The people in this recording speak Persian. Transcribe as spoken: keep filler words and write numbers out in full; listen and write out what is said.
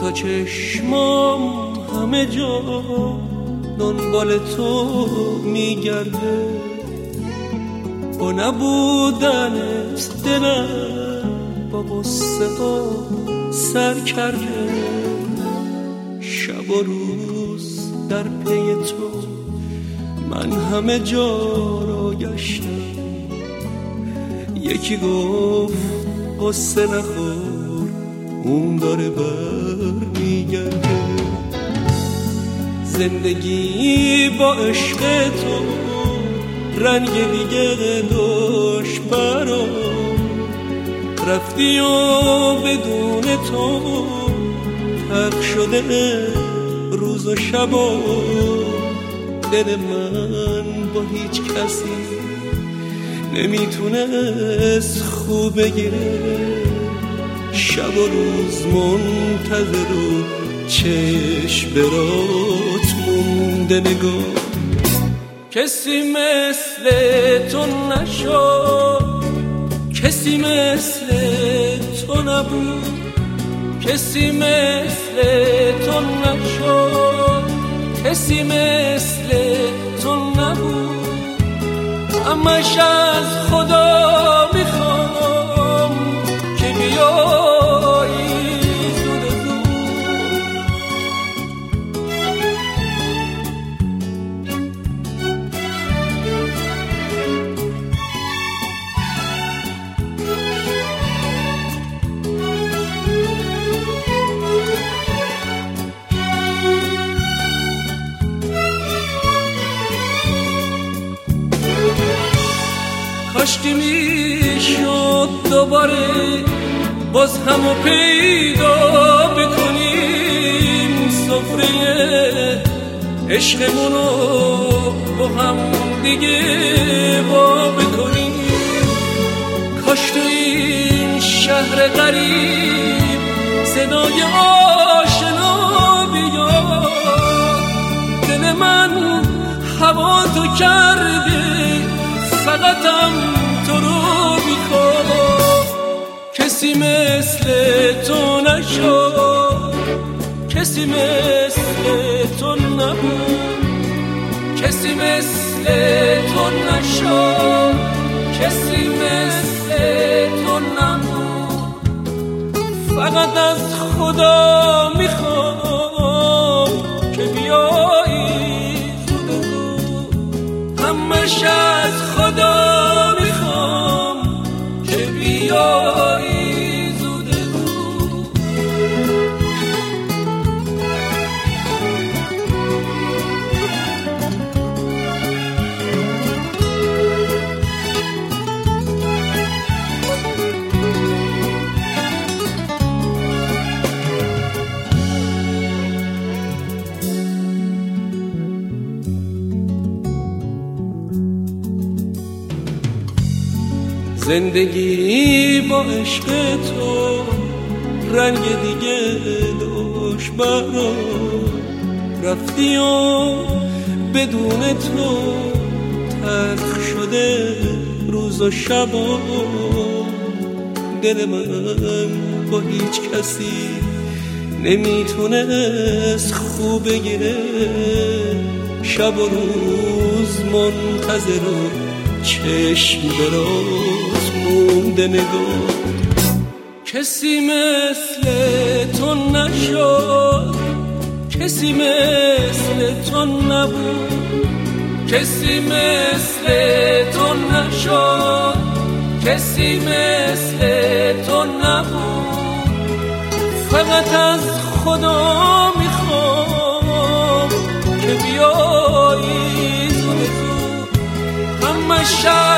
تا چشمام همه جا دنبال تو میگرده، با نبودنت دلم با غصه ها سر کرده. شب و روز در پی تو من همه جا را گشتم. یکی گفت غصه نخور اون داره بر میگرده. زندگی با عشق تو رنگ دیگه داشت برام، رفتی و بدون تو تلخ شده روز و شبا. دل من با هیچ کسی نمیتونست خوب بگیره. شب و روز منتظر و چشم برات مونده نگاه. کسی مثل تو نشد، کسی مثل تو نبود، کسی مثل تو نشد، کسی مثل تو نبود. همش از خدا میخوام که بیایی زود زود. کاشکی میشد دوباره باز همو پیدا بکنیم، سفره عشقمونو با هم دیگه با بکنیم. کاش تو این شهر غریب صدای آشنا بیاد. دل من هوا تو کرده فقطم تو رو میخواد. کسی مثل تو نشد، کسی مثل تو نبود، کسی مثل تو نشد، کسی مثل تو نبود. فقط از خدا میخوام که بیایی زود زود. همش از خدا میخوام که بیایی زود زود. زندگی با عشق تو رنگ دیگه داشت برام، رفتی و بدون تو تلخ شده روز و شبا. دل من با هیچ کسی نمیتونست خوب بگیره. شب و روز منتظر و چشم برات مونده نگاه. کسی مثل تو نشد، کسی مثل تو نبود، کسی مثل تو نشد، کسی مثل تو نبود. فقط از خدا میخوام که بیایی زود زود. همش